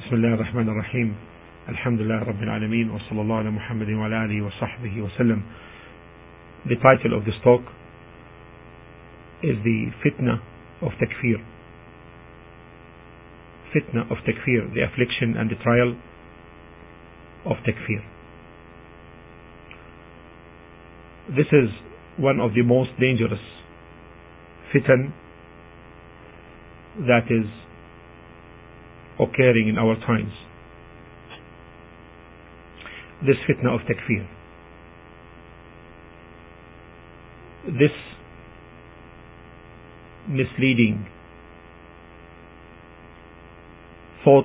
بسم الله الرحمن الرحيم الحمد لله رب العالمين وصلى الله على محمد وعلى آله وصحبه وسلم. The title of this talk is the fitna of takfir. Fitna of takfir, the affliction and the trial of takfir. This is one of the most dangerous fitan that is occurring in our times. This fitna of takfir. This misleading thought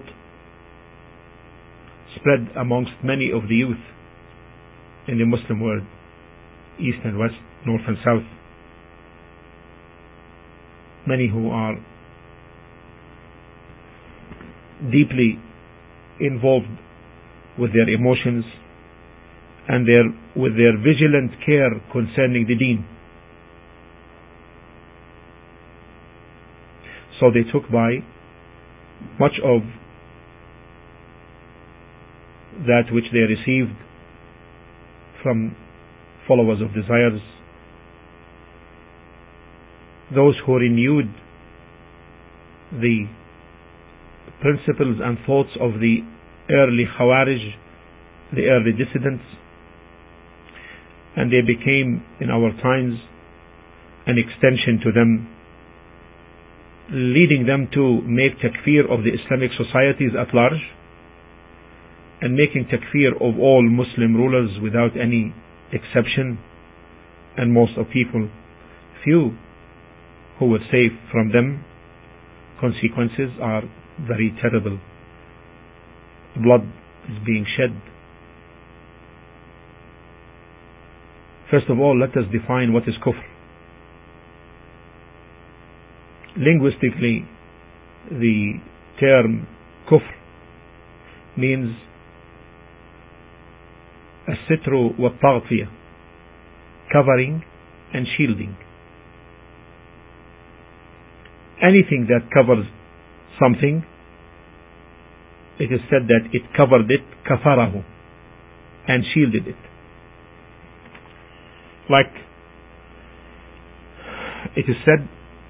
spread amongst many of the youth in the Muslim world, east and west, north and south. Many who are deeply involved with their emotions and with their vigilant care concerning the deen. So they took by much of that which they received from followers of desires, those who renewed the principles and thoughts of the early Khawarij, the early dissidents, and they became in our times an extension to them, leading them to make takfir of the Islamic societies at large and making takfir of all Muslim rulers without any exception, and most of people, few who were safe from them. Consequences are very terrible. Blood is being shed. First of all, let us define what is kufr. Linguistically, the term kufr means as-sitru wa-taghfiyah, covering and shielding. Anything that covers something, it is said that it covered it, kafarahu, and shielded it. Like it is said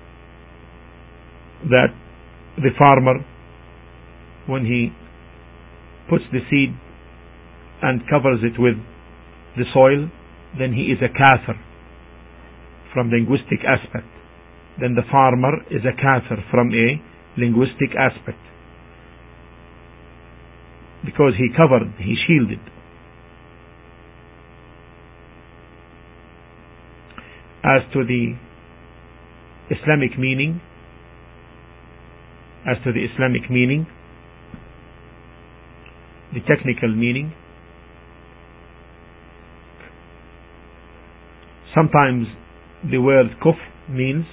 that the farmer, when he puts the seed and covers it with the soil, then he is a kafir from the linguistic aspect. Then the farmer is a kafir from a linguistic aspect, because he covered, he shielded. As to the Islamic meaning, the technical meaning, sometimes the word kufr means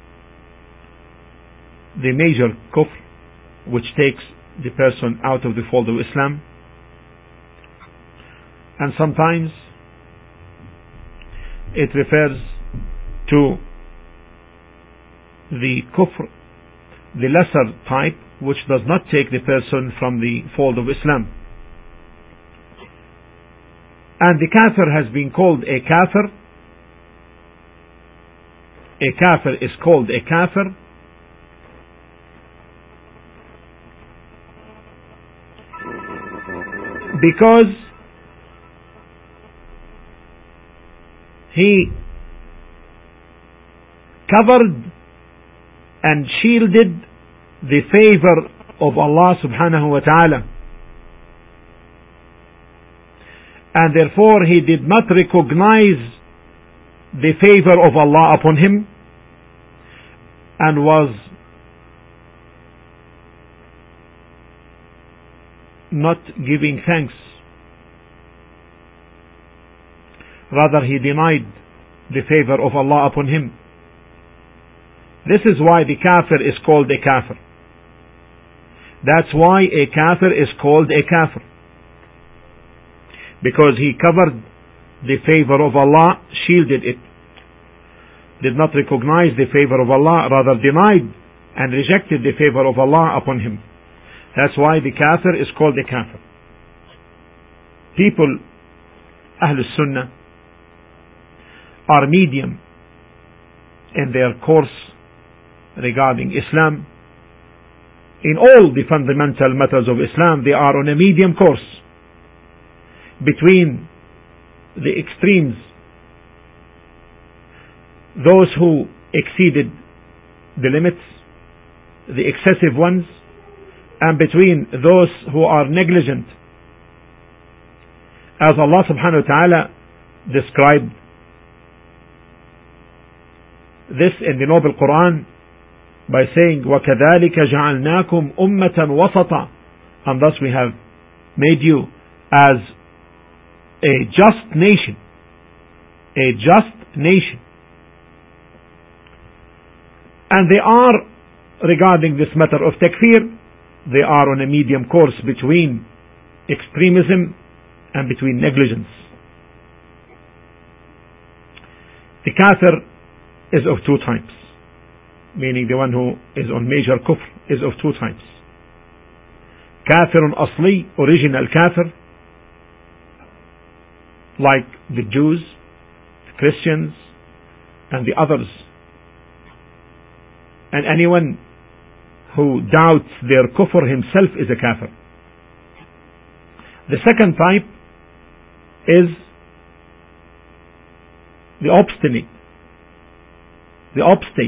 the major kufr, which takes the person out of the fold of Islam, and sometimes it refers to the kufr, the lesser type, which does not take the person from the fold of Islam. And the kafir has been called a kafir. A kafir is called a kafir because he covered and shielded the favor of Allah subhanahu wa ta'ala, and therefore he did not recognize the favor of Allah upon him, and was not giving thanks. Rather, he denied the favor of Allah upon him. This is why the kafir is called a kafir. That's why a kafir is called a kafir, because he covered the favor of Allah, shielded it, did not recognize the favor of Allah, rather denied and rejected the favor of Allah upon him. That's why the kafir is called a kafir. People, Ahl Sunnah, are medium in their course regarding Islam. In all the fundamental matters of Islam, they are on a medium course between the extremes, those who exceeded the limits, the excessive ones, and between those who are negligent, as Allah subhanahu wa ta'ala described this in the Noble Quran by saying, وَكَذَلِكَ جَعَلْنَاكُمْ أُمَّةً وَسَطًا, and thus we have made you as a just nation, a just nation. And they are, regarding this matter of takfir, they are on a medium course between extremism and between negligence. The kafir is of two types, meaning the one who is on major kufr is of two types. Kafirun asli, original kafir, like the Jews, the Christians, and the others. And anyone who doubts their kufr himself is a kafir. The second type is the obstinate, the apostate,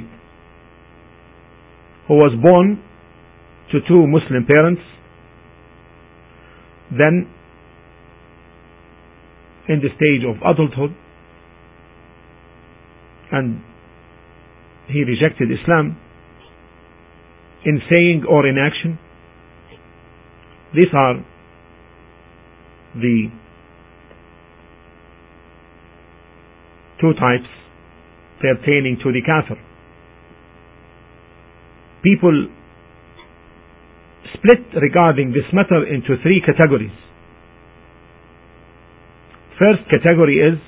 who was born to two Muslim parents, then in the stage of adulthood, and he rejected Islam in saying or in action. These are the two types pertaining to the kafir. People split regarding this matter into three categories. First category is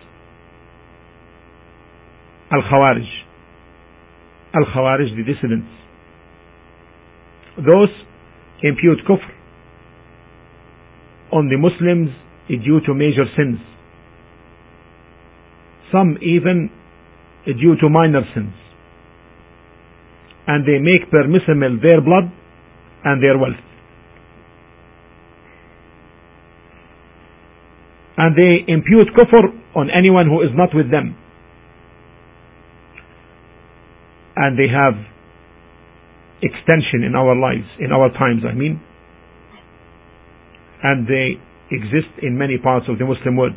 Al-Khawarij. Al-Khawarij, the dissidents. Those impute kufr on the Muslims due to major sins. Some even due to minor sins. And they make permissible their blood and their wealth. And they impute kufr on anyone who is not with them. And they have extension in our lives, in our times, I mean. And they exist in many parts of the Muslim world.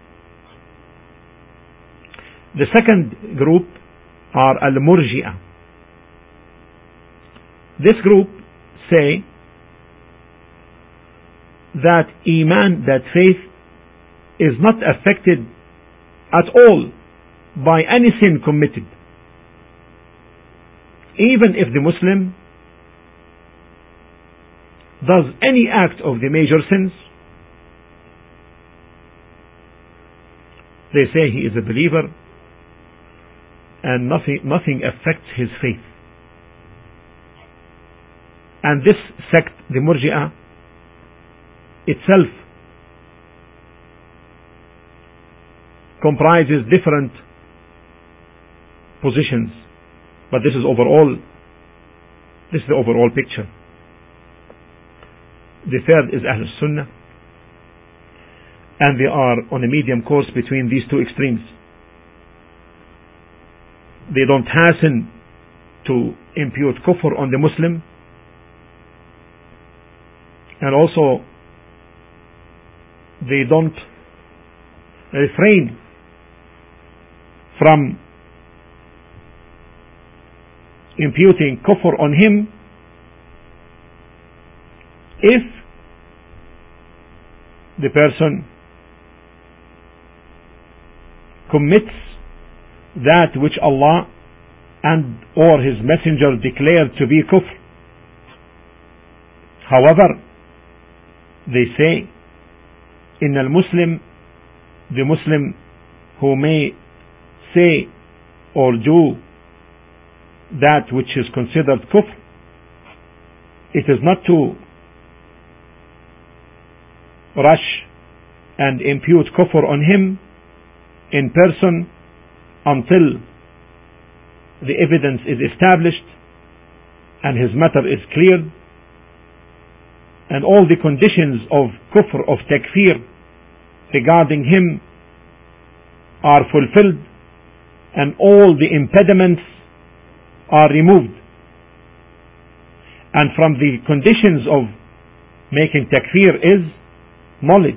The second group are Al-Murji'ah. This group say that Iman, that faith, is not affected at all by any sin committed. Even if the Muslim does any act of the major sins, they say he is a believer and nothing affects his faith. And this sect, the Murji'ah, itself comprises different positions, but this is the overall picture. The third is Ahl Sunnah, and they are on a medium course between these two extremes. They don't hasten to impute kufr on the Muslim, and also they don't refrain from imputing kufr on him if the person commits that which Allah and or His Messenger declared to be kufr. However, they say, in al-Muslim, the Muslim who may say or do that which is considered kufr, it is not to rush and impute kufr on him in person until the evidence is established and his matter is cleared and all the conditions of kufr, of takfir regarding him are fulfilled and all the impediments are removed. And from the conditions of making takfir is knowledge,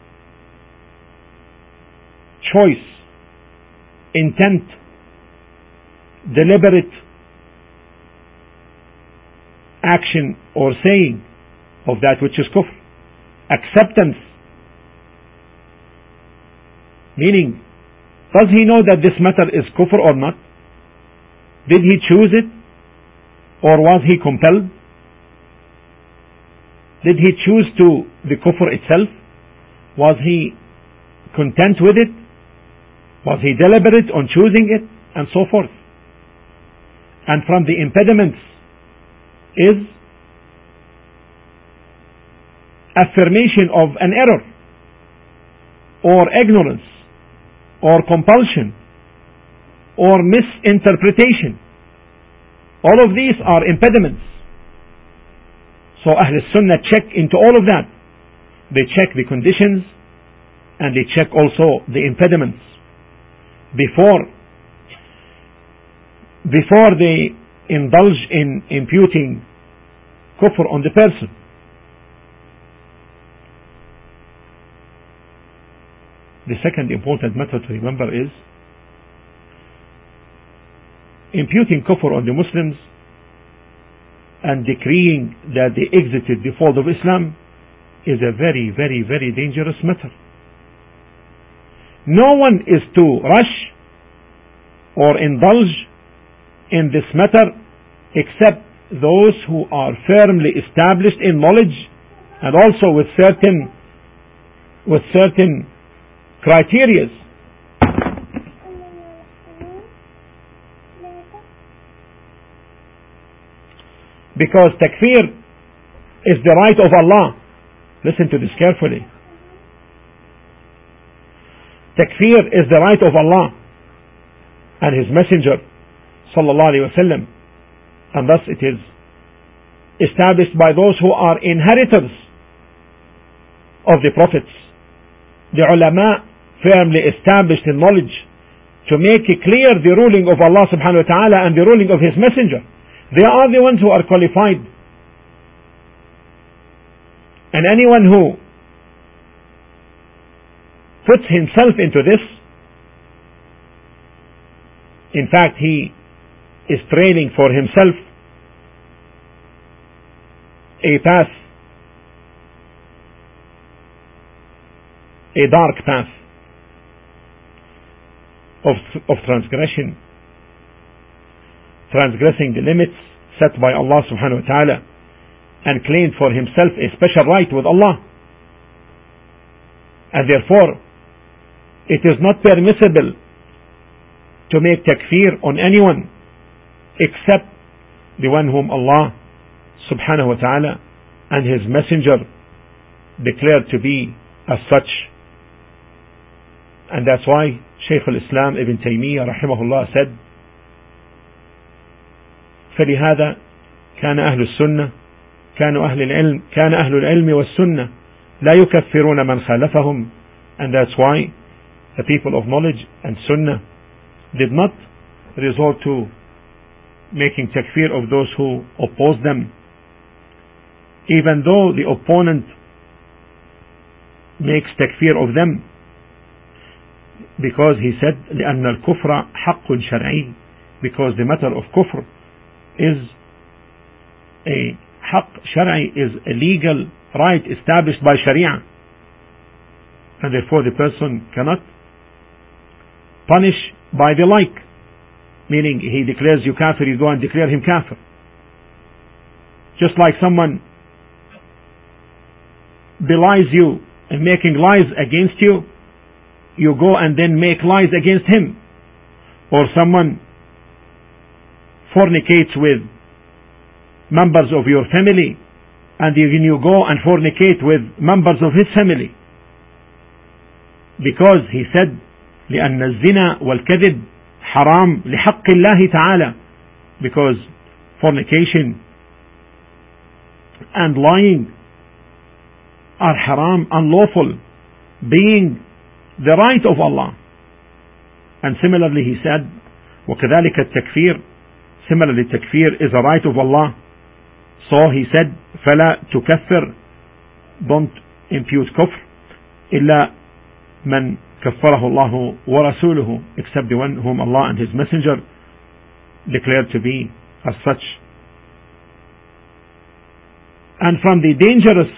choice, intent, deliberate action or saying of that which is kufr, acceptance, meaning does he know that this matter is kufr or not? Did he choose it or was he compelled? Did he choose to the kufr itself? Was he content with it? Was he deliberate on choosing it? And so forth. And from the impediments is affirmation of an error or ignorance or compulsion or misinterpretation. All of these are impediments. So Ahl Sunnah check into all of that. They check the conditions and they check also the impediments before they indulge in imputing kufr on the person. The second important matter to remember is imputing kufr on the Muslims and decreeing that they exited the fold of Islam is a very, very, very dangerous matter. No one is to rush or indulge in this matter except those who are firmly established in knowledge and also with certain criteria. Because takfir is the right of Allah. Listen to this carefully. Takfir is the right of Allah and His Messenger sallallahu alaihi wasallam, and thus it is established by those who are inheritors of the prophets, the ulama, firmly established in knowledge, to make clear the ruling of Allah subhanahu wa ta'ala and the ruling of His Messenger. They are the ones who are qualified. And anyone who puts himself into this, in fact, he is trailing for himself a path, a dark path of transgression, transgressing the limits set by Allah subhanahu wa ta'ala, and claimed for himself a special right with Allah. And therefore, it is not permissible to make takfir on anyone except the one whom Allah subhanahu wa ta'ala and His Messenger declared to be as such. And that's why Shaykh al-Islam Ibn Taymiyyah rahimahullah said, فلهذا كان أهل السنة كان أهل العلم والسنة لا يكفرون من خالفهم. And that's why the people of knowledge and sunnah did not resort to making takfir of those who oppose them, even though the opponent makes takfir of them, because he said لأن الكفر حق شرعي, because the matter of kufr is a haqq shar'i, is a legal right established by Sharia, and therefore the person cannot punish by the like, meaning he declares you kafir, you go and declare him kafir. Just like someone belies you and making lies against you, you go and then make lies against him. Or someone fornicates with members of your family and you go and fornicate with members of his family, because he said لأن الزنا والكذب حرام لحق الله تعالى, because fornication and lying are haram, unlawful, being the right of Allah. And similarly he said وكذلك التكفير, similarly takfir is a right of Allah. So he said فلا تكفر, don't impute kufr إلا من كفره الله ورسوله, except the one whom Allah and his messenger declared to be as such. And from the dangerous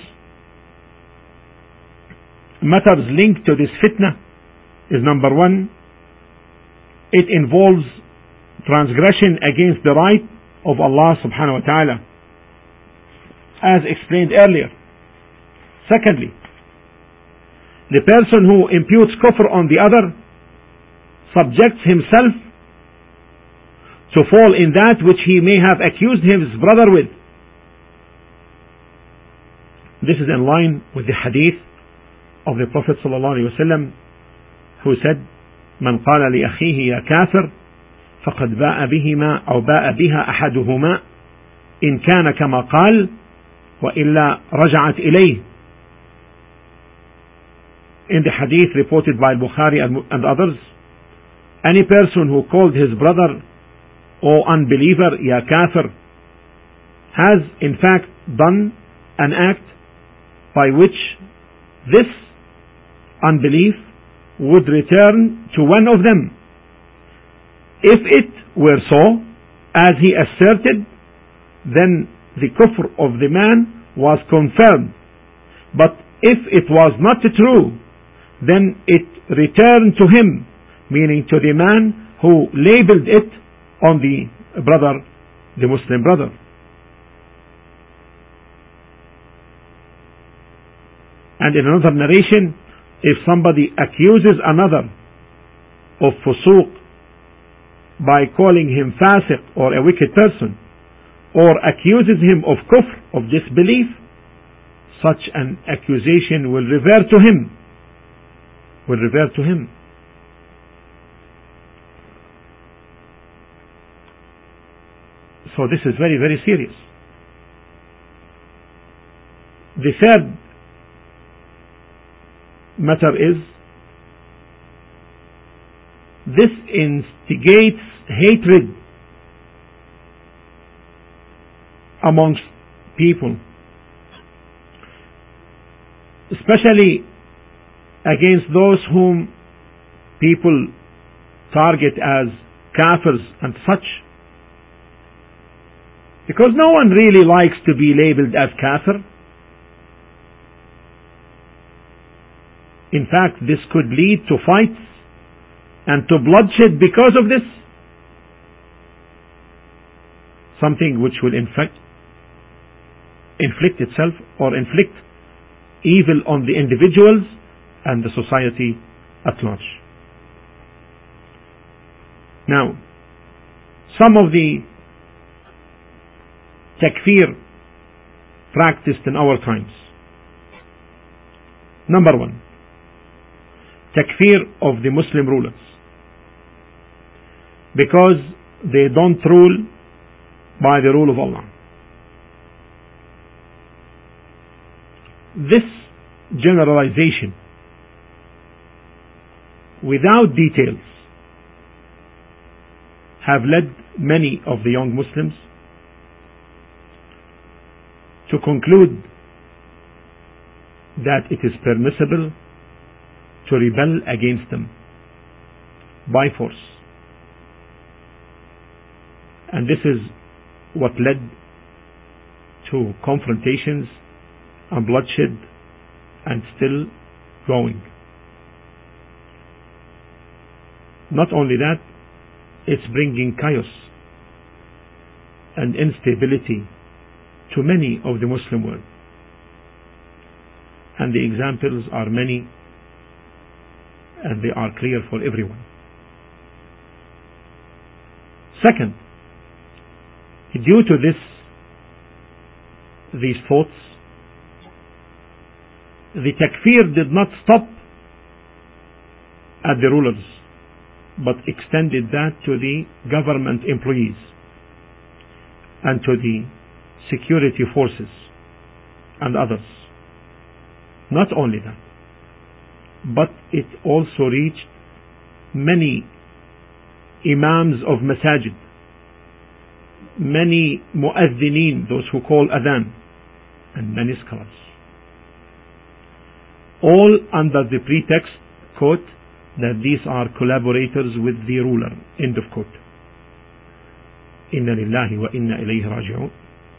matters linked to this fitna is, number one, it involves transgression against the right of Allah subhanahu wa ta'ala, as explained earlier. Secondly, the person who imputes kufr on the other subjects himself to fall in that which he may have accused his brother with. This is in line with the hadith of the Prophet ﷺ, who said من قال لأخيه يا كافر فقد باء بهما أو باء بها أحدهما إن كان كما قال وإلا رجعت إليه. In the hadith reported by Bukhari and others, any person who called his brother or unbeliever ya kafir has in fact done an act by which this unbelief would return to one of them. If it were so, as he asserted, then the kufr of the man was confirmed. But if it was not true, then it returned to him, meaning to the man who labeled it on the brother, the Muslim brother. And in another narration, if somebody accuses another of fusuq by calling him fasiq or a wicked person, or accuses him of kufr, of disbelief, such an accusation will revert to him. So this is very, very serious. The third matter is, this instigates hatred amongst people, especially against those whom people target as kafirs and such, because no one really likes to be labeled as kafir. In fact, this could lead to fights and to bloodshed because of this, something which will inflict itself or inflict evil on the individuals and the society at large. Now, some of the takfir practiced in our times. Number one, takfir of the Muslim rulers, because they don't rule by the rule of Allah. This generalization, without details, have led many of the young Muslims to conclude that it is permissible to rebel against them by force. And this is what led to confrontations and bloodshed, and still going. Not only that, it's bringing chaos and instability to many of the Muslim world. And the examples are many, and they are clear for everyone. Second, due to these thoughts the takfir did not stop at the rulers, but extended that to the government employees and to the security forces and others. Not only that, but it also reached many imams of masajid, many mu'adhdhineen, those who call adhan, and many scholars, all under the pretext, quote, that these are collaborators with the ruler, end of quote. Inna lillahi wa inna ilayhi raji'un.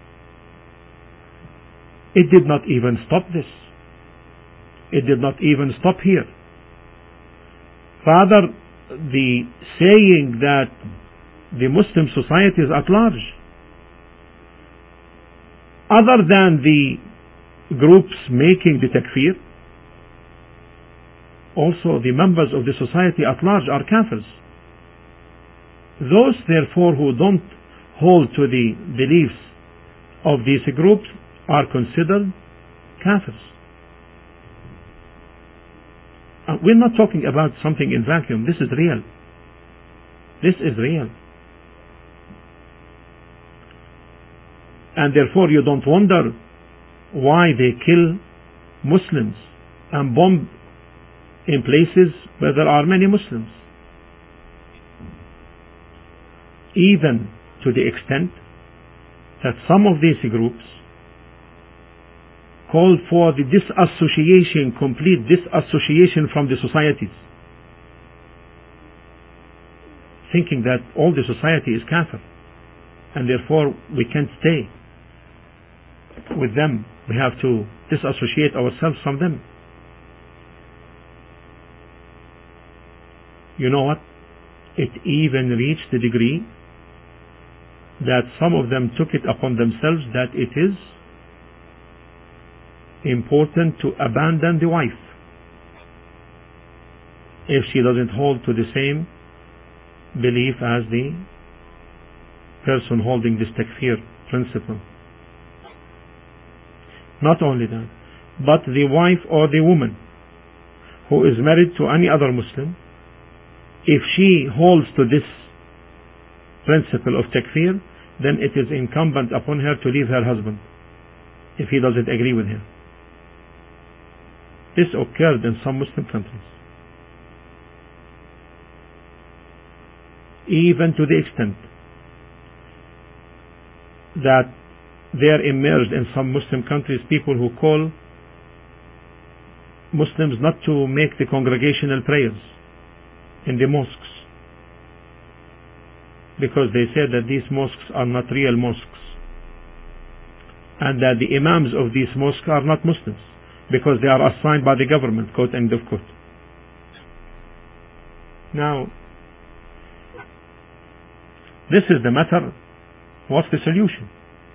It did not even stop this. It did not even stop here. Rather, the saying that the Muslim societies at large, other than the groups making the takfir, also the members of the society at large are kafirs. Those, therefore, who don't hold to the beliefs of these groups are considered kafirs. We're not talking about something in vacuum. This is real. This is real. And therefore you don't wonder why they kill Muslims and bomb in places where there are many Muslims. Even to the extent that some of these groups called for the disassociation, complete disassociation from the societies, thinking that all the society is kafir and therefore we can't stay with them. We have to disassociate ourselves from them. You know what? It even reached the degree that some of them took it upon themselves that it is important to abandon the wife if she doesn't hold to the same belief as the person holding this takfir principle. Not only that, but the wife or the woman who is married to any other Muslim, if she holds to this principle of takfir, then it is incumbent upon her to leave her husband if he doesn't agree with her. This occurred in some Muslim countries, even to the extent that there emerged in some Muslim countries people who call Muslims not to make the congregational prayers in the mosques, because they said that these mosques are not real mosques and that the imams of these mosques are not Muslims because they are assigned by the government, quote, end of quote. Now, this is the matter. What's the solution?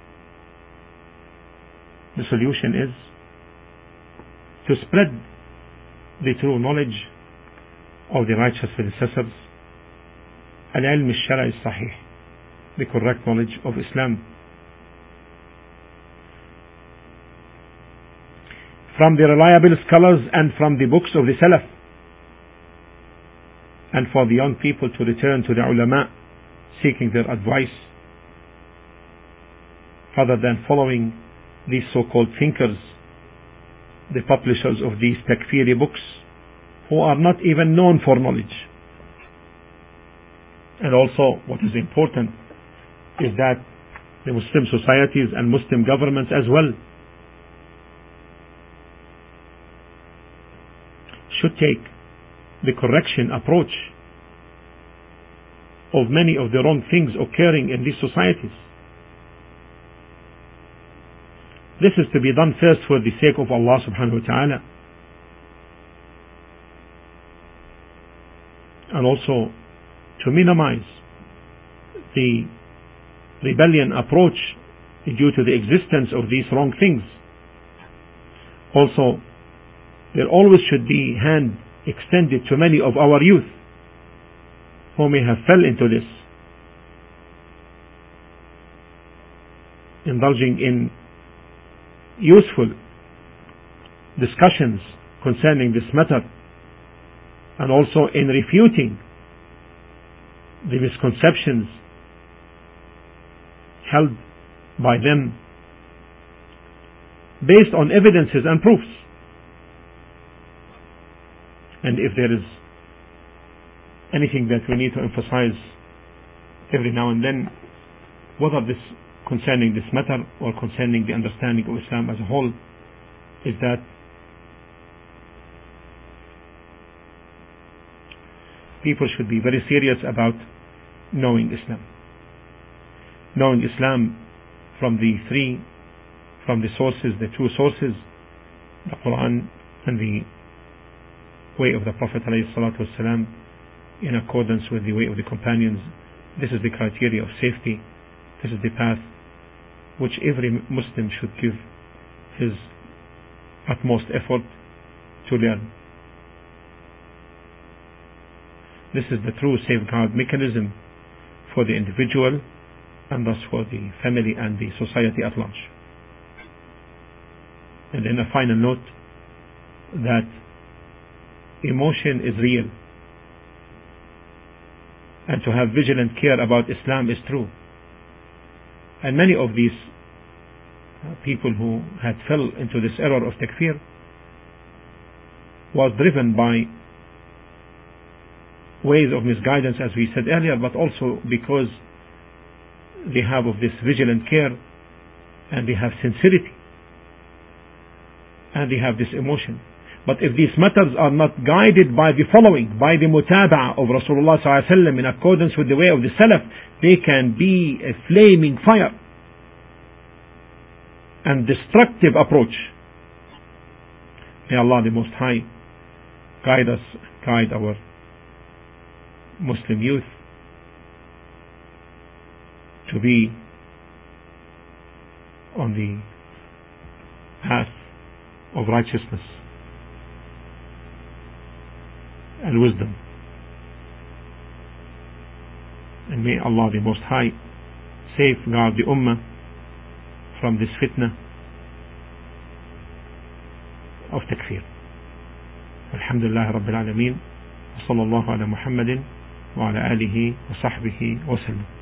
The solution is to spread the true knowledge of the righteous predecessors, al-ilm al-shara'i sahih, the correct knowledge of Islam, from the reliable scholars and from the books of the Salaf, and for the young people to return to the ulama seeking their advice rather than following these so-called thinkers, the publishers of these takfiri books, who are not even known for knowledge. And also, what is important is that the Muslim societies and Muslim governments as well should take the correction approach of many of the wrong things occurring in these societies. This is to be done first for the sake of Allah subhanahu wa ta'ala, and also to minimize the rebellion approach due to the existence of these wrong things. Also, there always should be hand extended to many of our youth who may have fell into this, indulging in useful discussions concerning this matter, and also in refuting the misconceptions held by them based on evidences and proofs. And if there is anything that we need to emphasize every now and then, whether this concerning this matter or concerning the understanding of Islam as a whole, is that people should be very serious about knowing Islam. Knowing Islam from the two sources, the Quran and the way of the Prophet ﷺ, in accordance with the way of the companions. This is the criteria of safety. This is the path which every Muslim should give his utmost effort to learn. This is the true safeguard mechanism for the individual and thus for the family and the society at large. And then a final note that emotion is real, and to have vigilant care about Islam is true. And many of these people who had fell into this error of takfir was driven by ways of misguidance, as we said earlier, but also because they have of this vigilant care, and they have sincerity, and they have this emotion. But if these matters are not guided by the following, by the mutaba'a of Rasulullah ﷺ in accordance with the way of the Salaf, they can be a flaming fire and destructive approach. May Allah the Most High guide us, guide our Muslim youth to be on the path of righteousness and wisdom. And may Allah the Most High safeguard the Ummah from this fitna of takfir. Alhamdulillah Rabbil Alameen. Wa sallallahu ala Muhammadin wa ala alihi wa sahbihi wa sallam.